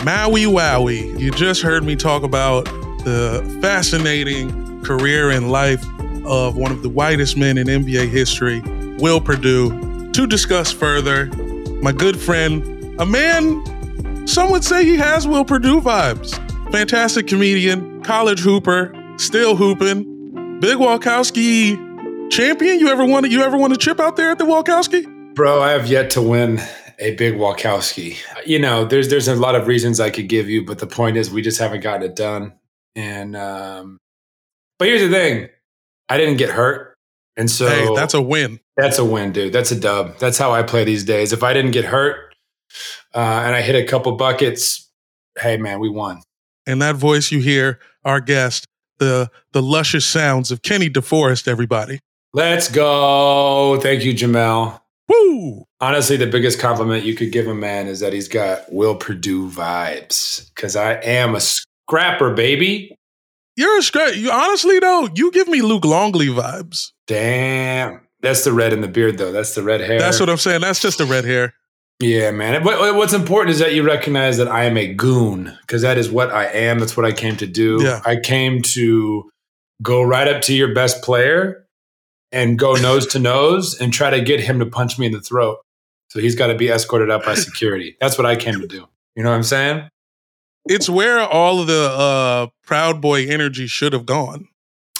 Maui Wowie. You just heard me talk about the fascinating career and life of one of the whitest men in NBA history, Will Perdue. To discuss further, my good friend, a man, some would say he has Will Perdue vibes. Fantastic comedian, college hooper, still hooping, Big Walkowski champion. You ever won a chip out there at the Walkowski? Bro, I have yet to win a Big Walkowski. You know, there's a lot of reasons I could give you, but the point is we just haven't gotten it done. And but here's the thing. I didn't get hurt. And so hey, that's a win. That's a win, dude. That's a dub. That's how I play these days. If I didn't get hurt and I hit a couple buckets, hey man, we won. And that voice you hear, our guest, the luscious sounds of Kenny DeForest, everybody. Let's go. Thank you, Jamel. Woo! Honestly, the biggest compliment you could give a man is that he's got Will Perdue vibes. Because I am a scrapper, baby. You're a scrapper. Honestly, though, you give me Luke Longley vibes. Damn. That's the red in the beard, though. That's the red hair. That's what I'm saying. That's just the red hair. Yeah, man. What's important is that you recognize that I am a goon. Because that is what I am. That's what I came to do. Yeah. I came to go right up to your best player and go nose to nose and try to get him to punch me in the throat. So he's got to be escorted out by security. That's what I came to do. You know what I'm saying? It's where all of the Proud Boy energy should have gone.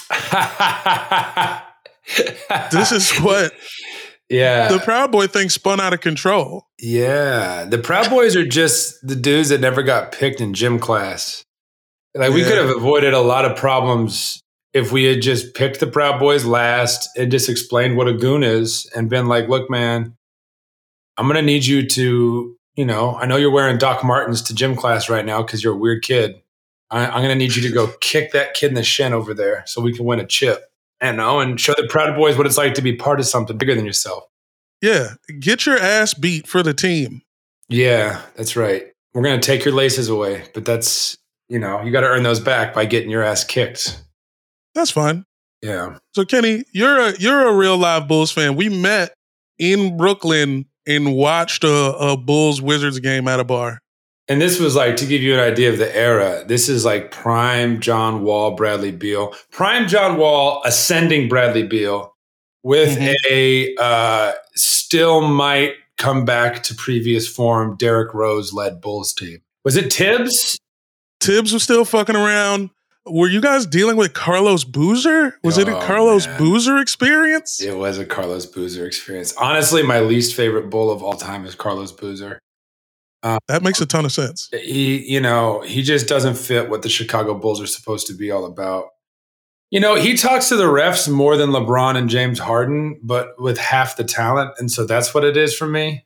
This is what the Proud Boy thing spun out of control. Yeah. The Proud Boys are just the dudes that never got picked in gym class. Like we could have avoided a lot of problems if we had just picked the Proud Boys last and just explained what a goon is and been like, look, man, I'm going to need you to, I know you're wearing Doc Martens to gym class right now because you're a weird kid. I'm going to need you to go kick that kid in the shin over there so we can win a chip. And show the Proud Boys what it's like to be part of something bigger than yourself. Yeah. Get your ass beat for the team. Yeah, that's right. We're going to take your laces away, but that's, you got to earn those back by getting your ass kicked. That's fine. Yeah. So Kenny, you're a real live Bulls fan. We met in Brooklyn and watched a Bulls Wizards game at a bar. And this was like, to give you an idea of the era, this is like prime John Wall, Bradley Beal. Prime John Wall ascending Bradley Beal with a still might come back to previous form Derrick Rose-led Bulls team. Was it Tibbs? Tibbs was still fucking around. Were you guys dealing with Carlos Boozer? Was it a Carlos Boozer experience? It was a Carlos Boozer experience. Honestly, my least favorite Bull of all time is Carlos Boozer. That makes a ton of sense. He just doesn't fit what the Chicago Bulls are supposed to be all about. He talks to the refs more than LeBron and James Harden, but with half the talent. And so that's what it is for me.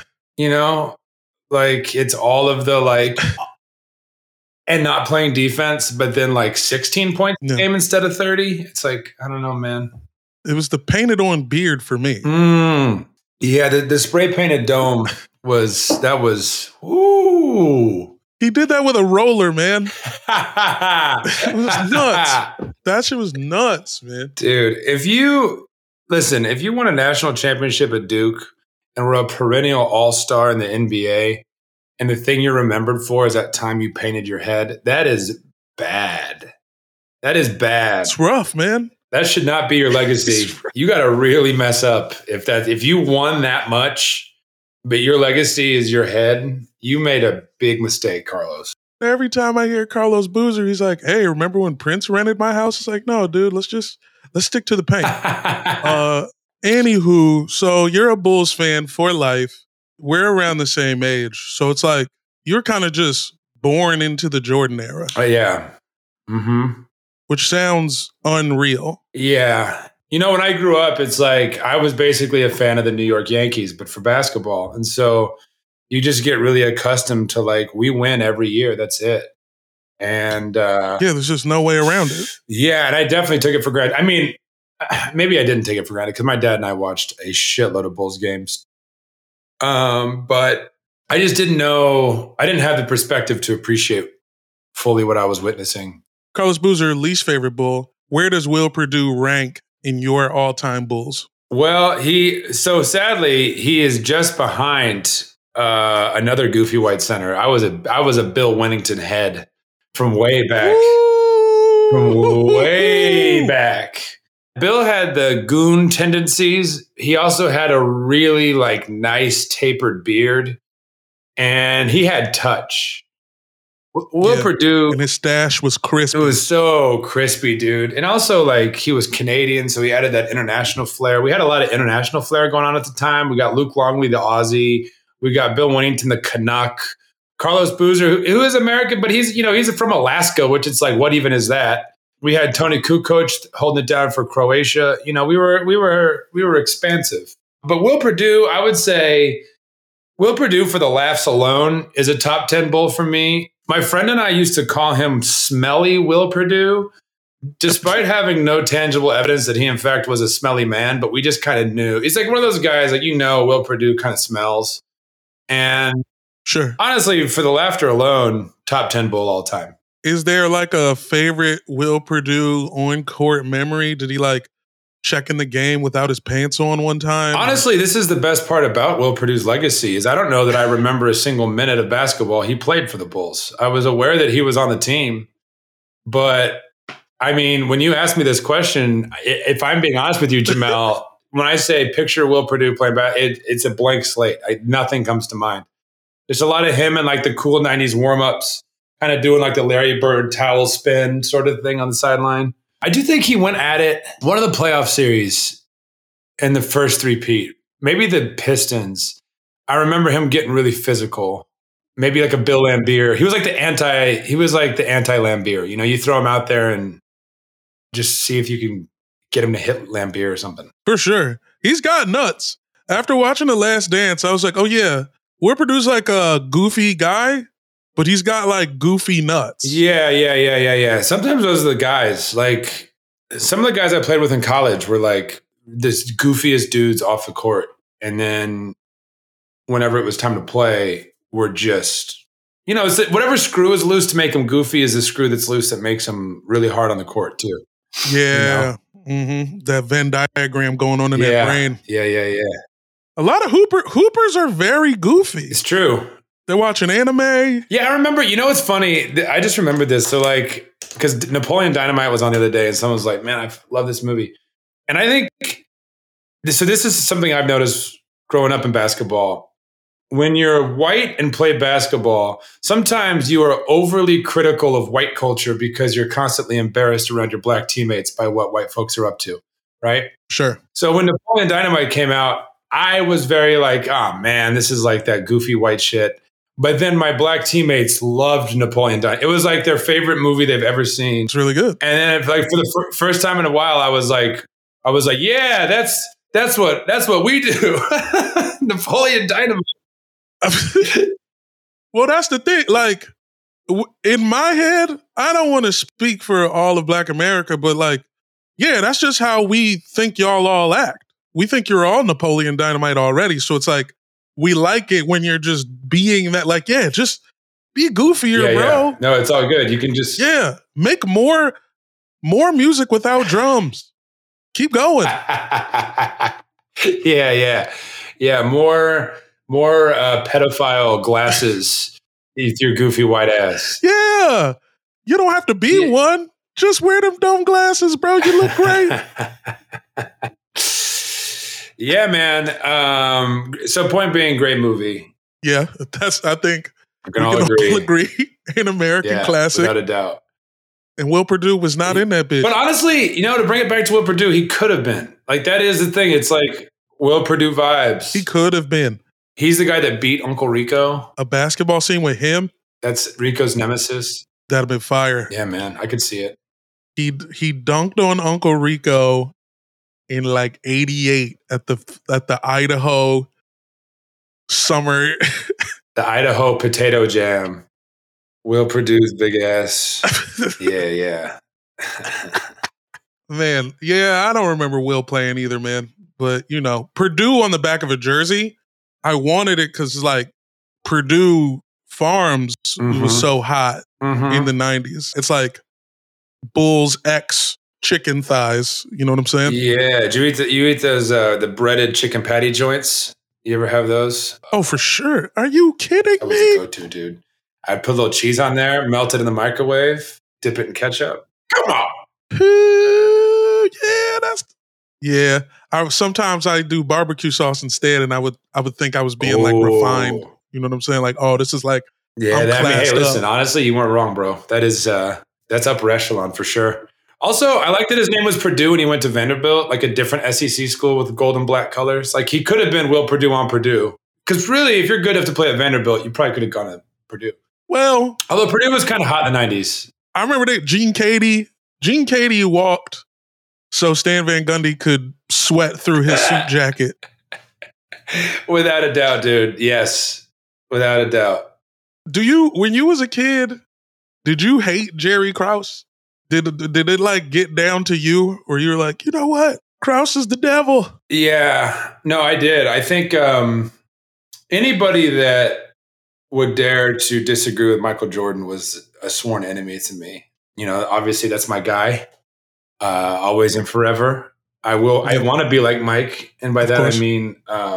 Like it's all of the and not playing defense, but then 16 points a game instead of 30. It's like, I don't know, man. It was the painted on beard for me. Yeah, the spray painted dome was, ooh. He did that with a roller, man. It was nuts. That shit was nuts, man. Dude, if you won a national championship at Duke and were a perennial all-star in the NBA, and the thing you're remembered for is that time you painted your head, that is bad. That is bad. It's rough, man. That should not be your legacy. You got to really mess up if you won that much, but your legacy is your head. You made a big mistake, Carlos. Every time I hear Carlos Boozer, he's like, "Hey, remember when Prince rented my house?" It's like, no, dude, let's stick to the paint. Anywho, so you're a Bulls fan for life. We're around the same age, so it's like you're kind of just born into the Jordan era. Yeah. Mm-hmm. Which sounds unreal. Yeah. When I grew up, it's like I was basically a fan of the New York Yankees, but for basketball. And so you just get really accustomed to we win every year. That's it. And there's just no way around it. Yeah. And I definitely took it for granted. I mean, maybe I didn't take it for granted because my dad and I watched a shitload of Bulls games. But I just didn't know. I didn't have the perspective to appreciate fully what I was witnessing. Carlos Boozer, least favorite Bull. Where does Will Perdue rank in your all-time Bulls? Well, sadly, he is just behind another goofy white center. I was a Bill Wennington head from way back. From way back. Bill had the goon tendencies. He also had a really like nice tapered beard, and he had touch. Will Perdue, and his stash was crispy. It was so crispy, dude. And also, like, he was Canadian, so he added that international flair. We had a lot of international flair going on at the time. We got Luke Longley, the Aussie. We got Bill Wennington, the Canuck. Carlos Boozer, who is American, but he's from Alaska, which it's like, what even is that? We had Tony Kukoc holding it down for Croatia. You know, we were expansive. But Will Perdue, I would say, Will Perdue for the laughs alone is a top 10 Bull for me. My friend and I used to call him Smelly Will Perdue, despite having no tangible evidence that he, in fact, was a smelly man. But we just kind of knew. He's like one of those guys, like, Will Perdue kind of smells. And sure, honestly, for the laughter alone, top 10 Bull all time. Is there like a favorite Will Perdue on-court memory? Did he like check in the game without his pants on one time? Honestly, this is the best part about Will Perdue's legacy is I don't know that I remember a single minute of basketball he played for the Bulls. I was aware that he was on the team, but I mean, when you ask me this question, if I'm being honest with you, Jamel, when I say picture Will Perdue playing it's a blank slate. Nothing comes to mind. There's a lot of him in like the cool 90s warm-ups, kind of doing like the Larry Bird towel spin sort of thing on the sideline. I do think he went at it. One of the playoff series in the first three-peat, maybe the Pistons. I remember him getting really physical. Maybe like a Bill Laimbeer. He was like the anti-Laimbeer. You know, you throw him out there and just see if you can get him to hit Laimbeer or something. For sure. He's got nuts. After watching The Last Dance, I was like, oh yeah, Will Perdue's like a goofy guy, but he's got like goofy nuts. Yeah. Sometimes those are the guys. Like some of the guys I played with in college were like this goofiest dudes off the court. And then whenever it was time to play, we're just, it's whatever screw is loose to make them goofy is the screw that's loose that makes them really hard on the court too. Yeah. Mm-hmm. That Venn diagram going on in that brain. Yeah. A lot of hoopers are very goofy. It's true. They're watching anime. Yeah, I remember. It's funny. I just remembered this. So, like, because Napoleon Dynamite was on the other day, and someone was like, "Man, I love this movie." And I think this is something I've noticed growing up in basketball. When you're white and play basketball, sometimes you are overly critical of white culture because you're constantly embarrassed around your black teammates by what white folks are up to, right? Sure. So when Napoleon Dynamite came out, I was very like, "Oh man, this is like that goofy white shit." But then my black teammates loved Napoleon Dynamite. It was like their favorite movie they've ever seen. It's really good. And then, like for the first time in a while, I was like, yeah, that's what we do. Napoleon Dynamite. Well, that's the thing. Like in my head, I don't want to speak for all of Black America, but like, yeah, that's just how we think y'all all act. We think you're all Napoleon Dynamite already. So it's like, we like it when you're just being that, like, yeah, just be goofier, bro. Yeah. No, it's all good. You can just... Yeah. Make more music without drums. Keep going. Yeah. More pedophile glasses with your goofy white ass. Yeah. You don't have to be one. Just wear them dome glasses, bro. You look great. Yeah, man. So point being, great movie. Yeah, I think we can all agree. An American classic. Without a doubt. And Will Perdue was not in that bitch. But honestly, to bring it back to Will Perdue, he could have been. Like, that is the thing. It's like Will Perdue vibes. He could have been. He's the guy that beat Uncle Rico. A basketball scene with him. That's Rico's nemesis. That'd have been fire. Yeah, man. I could see it. He dunked on Uncle Rico in like 88 at the Idaho summer. The Idaho Potato Jam. Will Perdue's big ass. Yeah. Man, yeah, I don't remember Will playing either, man. But, Purdue on the back of a jersey, I wanted it because, like, Purdue Farms was so hot in the 90s. It's like Bulls X chicken thighs. You know what I'm saying? Yeah. Do you eat those the breaded chicken patty joints? You ever have those? Oh, for sure. Are you kidding That was me? a go-to, dude. I'd put a little cheese on there, melt it in the microwave, dip it in ketchup. Come on. Yeah. Sometimes I do barbecue sauce instead, and I would think I was being like refined. You know what I'm saying? Like, oh, this is like, yeah. Hey, listen. Honestly, you weren't wrong, bro. That is that's upper echelon for sure. Also, I like that his name was Purdue and he went to Vanderbilt, like a different SEC school with gold and black colors. Like he could have been Will Purdue on Purdue. Because really, if you're good enough to play at Vanderbilt, you probably could have gone to Purdue. Well, although Purdue was kind of hot in the 90s. I remember that Gene Katie walked so Stan Van Gundy could sweat through his suit jacket. Without a doubt, dude. Yes. Without a doubt. When you was a kid, did you hate Jerry Krause? Did it like get down to you, or you were like, you know what, Krause is the devil? Yeah, no, I did. I think anybody that would dare to disagree with Michael Jordan was a sworn enemy to me. You know, obviously that's my guy, always and forever. I want to be like Mike, and by that I mean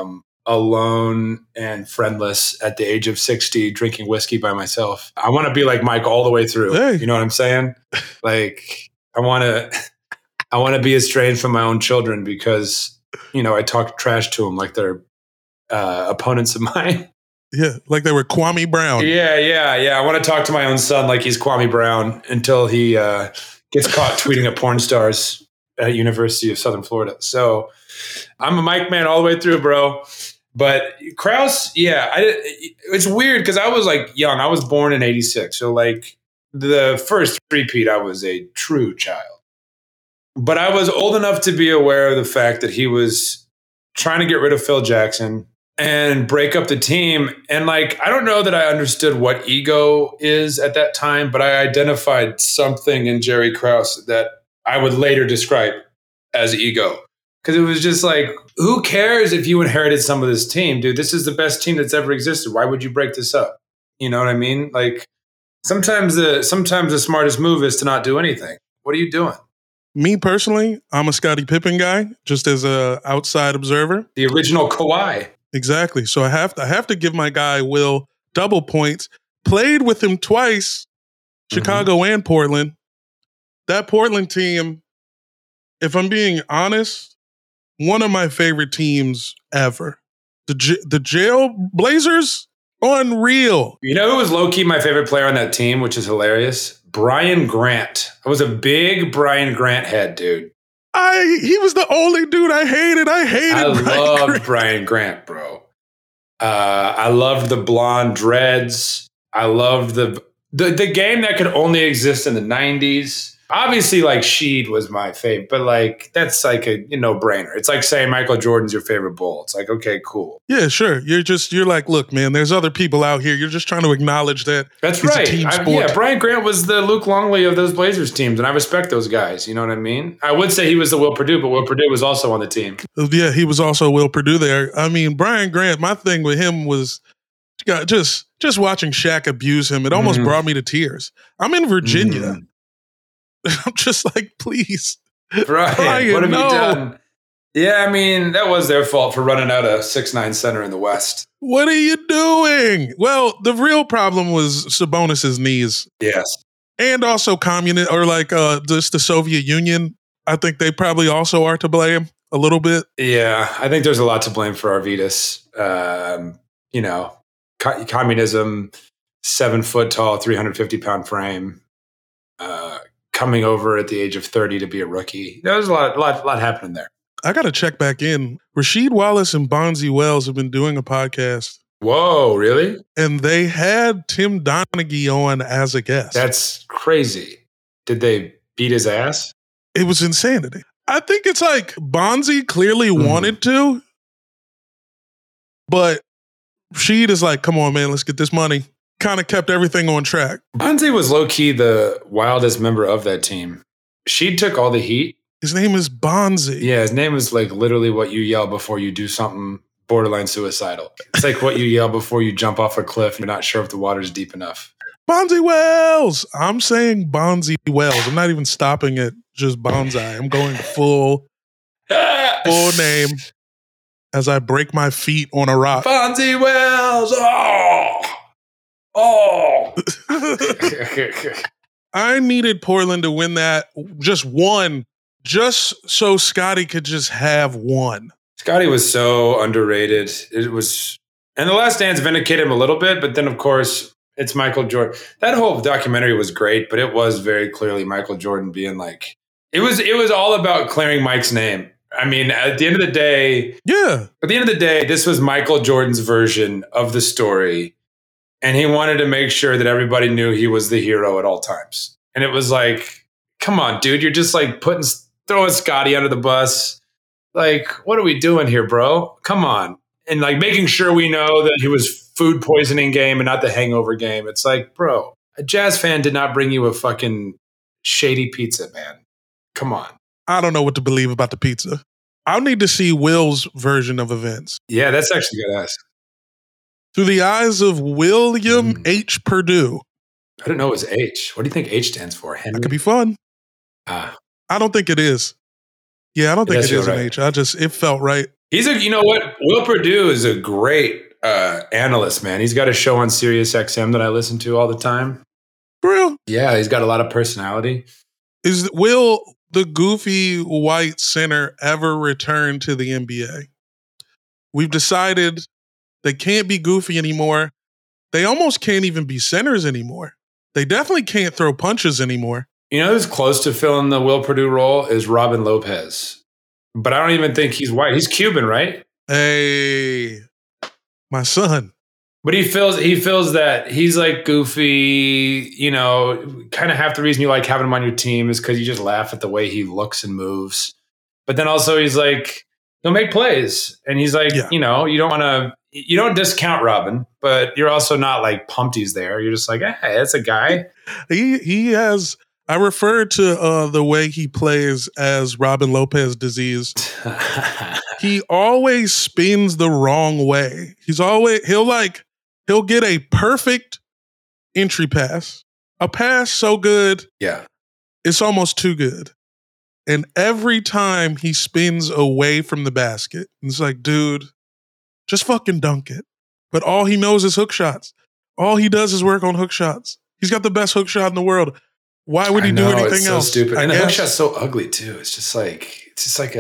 alone and friendless at the age of 60, drinking whiskey by myself. I want to be like Mike all the way through. Hey. You know what I'm saying? Like I want to be estranged from my own children because, you know, I talk trash to them like they're opponents of mine. Yeah, like they were Kwame Brown. Yeah. I want to talk to my own son like he's Kwame Brown until he gets caught tweeting at porn stars at University of Southern Florida. So I'm a Mike man all the way through, bro. But Krause, it's weird because I was like young. I was born in 86. So like the first three-peat, I was a true child. But I was old enough to be aware of the fact that he was trying to get rid of Phil Jackson and break up the team. And like, I don't know that I understood what ego is at that time, but I identified something in Jerry Krause that I would later describe as ego. Because it was just like, who cares if you inherited some of this team, dude? This is the best team that's ever existed. Why would you break this up? You know what I mean? Like sometimes the smartest move is to not do anything. What are you doing? Me personally, I'm a Scottie Pippen guy, just as a outside observer. The original Kawhi. Exactly. So I have to give my guy Will double points. Played with him twice, Chicago and Portland. That Portland team, if I'm being honest, one of my favorite teams ever. The Jail Blazers, unreal. You know who was low-key my favorite player on that team, which is hilarious? Brian Grant. I was a big Brian Grant head, dude. He was the only dude I hated. I loved Brian Grant, bro. I loved the blonde dreads. I loved the game that could only exist in the 90s. Obviously, like Sheed was my favorite, but like that's like a no-brainer. It's like saying Michael Jordan's your favorite Bull. It's like, okay, cool. Yeah, sure. You're like, look, man, there's other people out here. You're just trying to acknowledge that. That's right. Brian Grant was the Luke Longley of those Blazers teams, and I respect those guys. You know what I mean? I would say he was the Will Purdue, but Will Purdue was also on the team. Yeah, he was also Will Purdue there. I mean, Brian Grant, my thing with him was just watching Shaq abuse him. It almost brought me to tears. I'm in Virginia. I'm just like, please. Brian, what have you done? Yeah, I mean, that was their fault for running out a 6'9" center in the West. What are you doing? Well, the real problem was Sabonis's knees. Yes. And also communist, or like just the Soviet Union. I think they probably also are to blame a little bit. Yeah, I think there's a lot to blame for Arvydas. Communism, 7 foot tall, 350 pound frame. Coming over at the age of 30 to be a rookie. There's a lot happening there. I got to check back in. Rasheed Wallace and Bonzi Wells have been doing a podcast. Whoa, really? And they had Tim Donaghy on as a guest. That's crazy. Did they beat his ass? It was insanity. I think it's like Bonzi clearly wanted to, but Rasheed is like, come on, man, let's get this money. Kind of kept everything on track. Bonzi was low-key the wildest member of that team. She took all the heat. His name is Bonzi. Yeah, his name is like literally what you yell before you do something borderline suicidal. It's like what you yell before you jump off a cliff and you're not sure if the water's deep enough. Bonzi Wells. I'm saying Bonzi Wells. I'm not even stopping at just Bonzi. I'm going full name. as I break my feet on a rock. Fonzie Wells. Oh. I needed Portland to win that just one, just so Scottie could just have one. Scottie was so underrated. It was, and The Last Dance vindicated him a little bit, but then of course it's Michael Jordan. That whole documentary was great, but it was very clearly Michael Jordan being like, it was all about clearing Mike's name. I mean, at the end of the day, this was Michael Jordan's version of the story. And he wanted to make sure that everybody knew he was the hero at all times. And it was like, come on, dude, you're just like throwing Scottie under the bus. Like, what are we doing here, bro? Come on. And like making sure we know that he was food poisoning game and not the hangover game. It's like, bro, a Jazz fan did not bring you a fucking shady pizza, man. Come on. I don't know what to believe about the pizza. I'll need to see Will's version of events. Yeah, that's actually a good ask. Through the eyes of William H. Purdue. I didn't know it was H. What do you think H stands for? Henry? That could be fun. I don't think it is. Yeah, I don't think it is an H. It felt right. You know what? Will Purdue is a great analyst, man. He's got a show on Sirius XM that I listen to all the time. For real? Yeah, he's got a lot of personality. Will the goofy white center ever return to the NBA? We've decided they can't be goofy anymore. They almost can't even be centers anymore. They definitely can't throw punches anymore. You know who's close to filling the Will Purdue role is Robin Lopez. But I don't even think he's white. He's Cuban, right? Hey, my son. But he feels that he's like goofy, you know, kind of half the reason you like having him on your team is because you just laugh at the way he looks and moves. But then also he's like, he'll make plays. And he's like, you know, you don't discount Robin, but you're also not like pumped he's there. You're just like, hey, that's a guy. He has, I refer to the way he plays as Robin Lopez disease. He always spins the wrong way. He'll get a perfect entry pass. A pass so good. Yeah. It's almost too good. And every time he spins away from the basket, it's like, dude, just fucking dunk it. But all he knows is hook shots. All he does is work on hook shots. He's got the best hook shot in the world. Why would he do anything else? So stupid. And the hook shot's so ugly too. It's like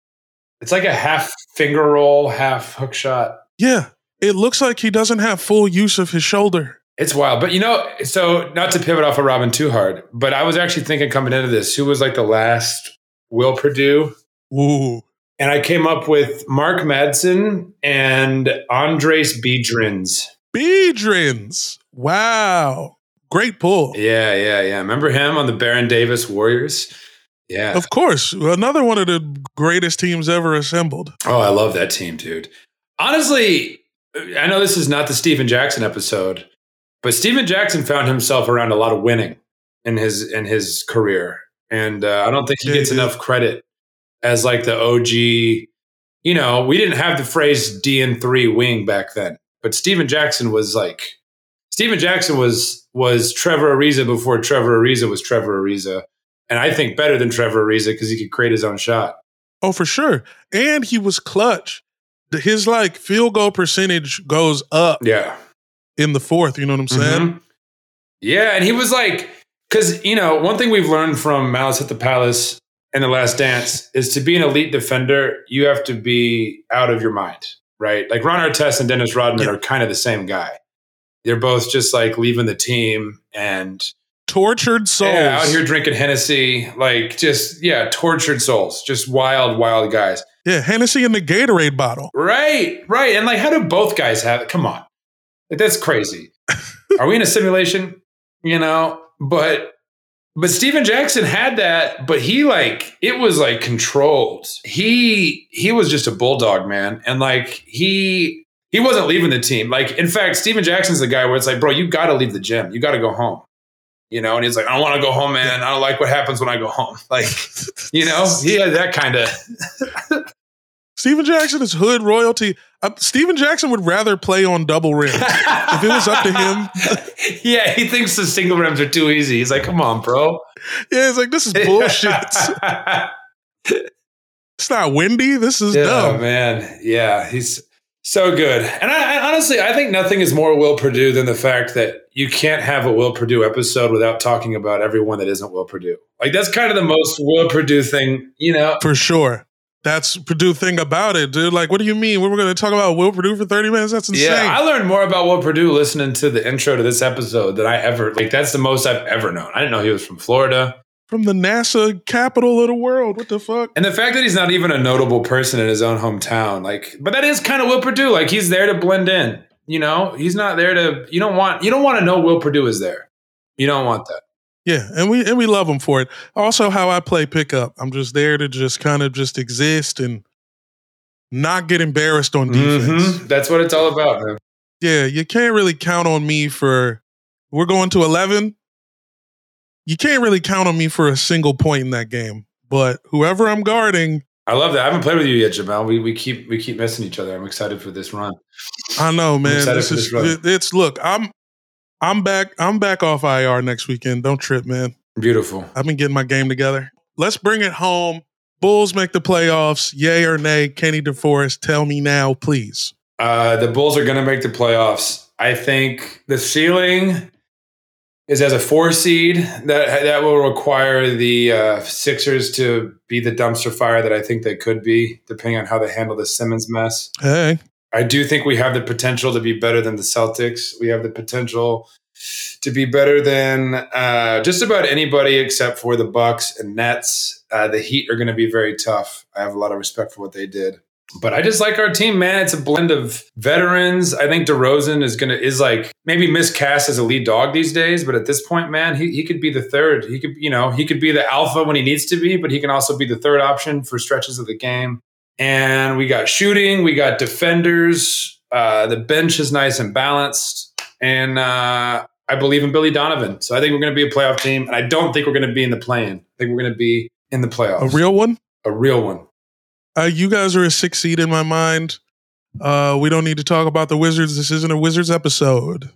a half finger roll, half hook shot. Yeah. It looks like he doesn't have full use of his shoulder. It's wild. But, you know, so not to pivot off of Robin too hard, but I was actually thinking coming into this, who was like the last Will Purdue? Ooh. And I came up with Mark Madsen and Andres Biedrins. Biedrins. Wow. Great pull. Yeah. Remember him on the Baron Davis Warriors? Yeah. Of course. Another one of the greatest teams ever assembled. Oh, I love that team, dude. Honestly, I know this is not the Steven Jackson episode, but Steven Jackson found himself around a lot of winning in his career. And I don't think he gets enough credit as like the OG. You know, we didn't have the phrase DN3 wing back then, but Steven Jackson was Trevor Ariza before Trevor Ariza was Trevor Ariza. And I think better than Trevor Ariza because he could create his own shot. Oh, for sure. And he was clutch. His like field goal percentage goes up. Yeah. In the fourth, you know what I'm saying? Mm-hmm. Yeah, and he was like, because, you know, one thing we've learned from Malice at the Palace and The Last Dance is to be an elite defender, you have to be out of your mind, right? Like Ron Artest and Dennis Rodman are kind of the same guy. They're both just like leaving the team and tortured souls. Yeah, out here drinking Hennessy, like just, tortured souls, just wild guys. Yeah, Hennessy in the Gatorade bottle. Right. And like, how do both guys have it? Come on. Like, that's crazy. Are we in a simulation? You know, but Steven Jackson had that, but he like, it was like controlled. He was just a bulldog, man. And like, he wasn't leaving the team. Like, in fact, Steven Jackson's the guy where it's like, bro, you got to leave the gym. You got to go home. You know, and he's like, I don't want to go home, man. I don't like what happens when I go home. Like, you know, he had that kind of. Steven Jackson is hood royalty. Steven Jackson would rather play on double rims. If it was up to him. Yeah, he thinks the single rims are too easy. He's like, come on, bro. Yeah, it's like, this is bullshit. It's not windy. This is dumb. dumb. Oh, man. Yeah, he's so good. And I honestly, I think nothing is more Will Perdue than the fact that you can't have a Will Perdue episode without talking about everyone that isn't Will Perdue. Like, that's kind of the most Will Perdue thing, you know? For sure. That's Perdue thing about it, dude. Like, what do you mean? We're going to talk about Will Perdue for 30 minutes? That's insane. Yeah, I learned more about Will Perdue listening to the intro to this episode than I ever, like, that's the most I've ever known. I didn't know he was from Florida. From the NASA capital of the world. What the fuck? And the fact that he's not even a notable person in his own hometown, like, but that is kind of Will Perdue. Like, he's there to blend in, you know? He's not there to, you don't want to know Will Perdue is there. You don't want that. Yeah, and we love him for it. Also, how I play pickup. I'm just there to just kind of just exist and not get embarrassed on defense. Mm-hmm. That's what it's all about, man. Yeah, you can't really count on me for, we're going to 11. You can't really count on me for a single point in that game. But whoever I'm guarding. I love that. I haven't played with you yet, Jamal. We keep missing each other. I'm excited for this run. I know, man. It's look, I'm back off IR next weekend. Don't trip, man. Beautiful. I've been getting my game together. Let's bring it home. Bulls make the playoffs. Yay or nay? Kenny DeForest, tell me now, please. The Bulls are going to make the playoffs. I think the ceiling is as a 4 seed. That will require the Sixers to be the dumpster fire that I think they could be, depending on how they handle the Simmons mess. Hey. I do think we have the potential to be better than the Celtics. We have the potential to be better than just about anybody except for the Bucks and Nets. The Heat are going to be very tough. I have a lot of respect for what they did. But I just like our team, man. It's a blend of veterans. I think DeRozan is like maybe miscast as a lead dog these days, but at this point, man, he could be the third. He could be the alpha when he needs to be, but he can also be the third option for stretches of the game. And we got shooting, we got defenders. The bench is nice and balanced. And I believe in Billy Donovan. So I think we're going to be a playoff team. And I don't think we're going to be in the play-in. I think we're going to be in the playoffs. A real one? A real one. You guys are a 6 seed in my mind. We don't need to talk about the Wizards. This isn't a Wizards episode.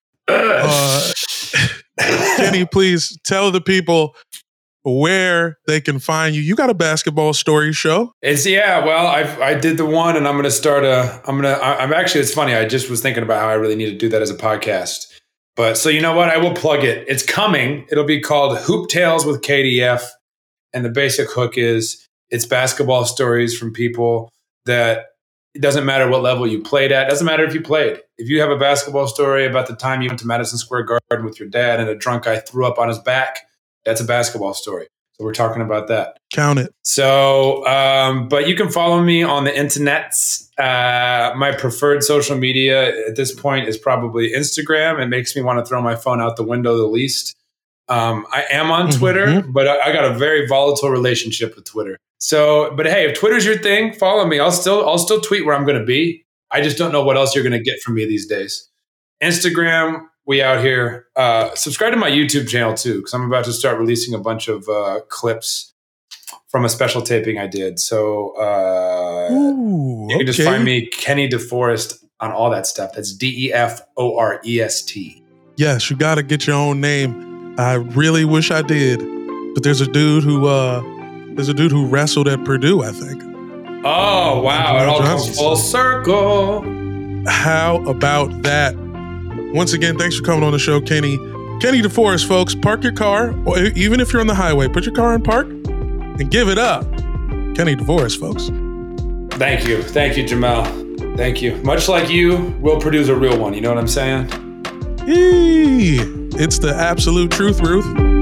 Kenny, please tell the people where they can find you. You got a basketball story show. I did the one, and I'm going to start it's funny. I just was thinking about how I really need to do that as a podcast. But so you know what? I will plug it. It's coming. It'll be called Hoop Tales with KDF. And the basic hook is it's basketball stories from people that it doesn't matter what level you played at. It doesn't matter if you played. If you have a basketball story about the time you went to Madison Square Garden with your dad and a drunk guy threw up on his back, that's a basketball story. So we're talking about that. Count it. So, but you can follow me on the internets. My preferred social media at this point is probably Instagram. It makes me want to throw my phone out the window the least. I am on Twitter, but I got a very volatile relationship with Twitter. So, but hey, if Twitter's your thing, follow me. I'll still tweet where I'm going to be. I just don't know what else you're going to get from me these days. Instagram, we out here. Subscribe to my YouTube channel too, because I'm about to start releasing a bunch of clips from a special taping I did. So you can just find me, Kenny DeForest, on all that stuff. That's DEFOREST. Yes, you got to get your own name. I really wish I did, but there's a dude who wrestled at Purdue, I think. Oh wow! It all comes full circle. How about that? Once again, thanks for coming on the show, Kenny. Kenny DeForest, folks. Park your car, or even if you're on the highway, put your car in park and give it up. Kenny DeForest, folks. Thank you, Jamal. Thank you. Much like you, Will Perdue's a real one. You know what I'm saying? It's the absolute truth, Ruth.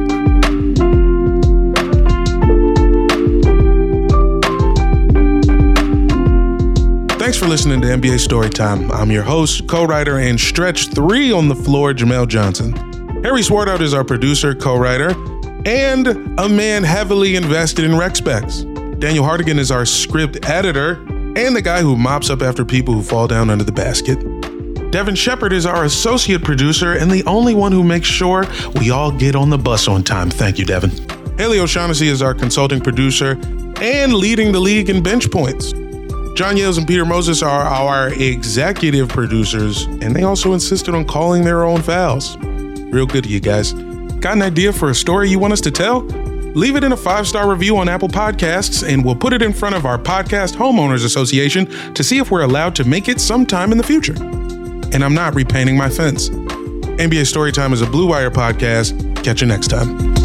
Thanks for listening to NBA Storytime. I'm your host, co-writer, and stretch 3 on the floor, Jamel Johnson. Harry Swartout is our producer, co-writer, and a man heavily invested in rec specs. Daniel Hardigan is our script editor and the guy who mops up after people who fall down under the basket. Devin Shepard is our associate producer and the only one who makes sure we all get on the bus on time. Thank you, Devin. Haley O'Shaughnessy is our consulting producer and leading the league in bench points. John Yales and Peter Moses are our executive producers, and they also insisted on calling their own fouls. Real good to you guys. Got an idea for a story you want us to tell? leave it in a 5-star review on Apple Podcasts, and we'll put it in front of our Podcast Homeowners Association to see if we're allowed to make it sometime in the future. And I'm not repainting my fence. NBA Storytime is a Blue Wire podcast. Catch you next time.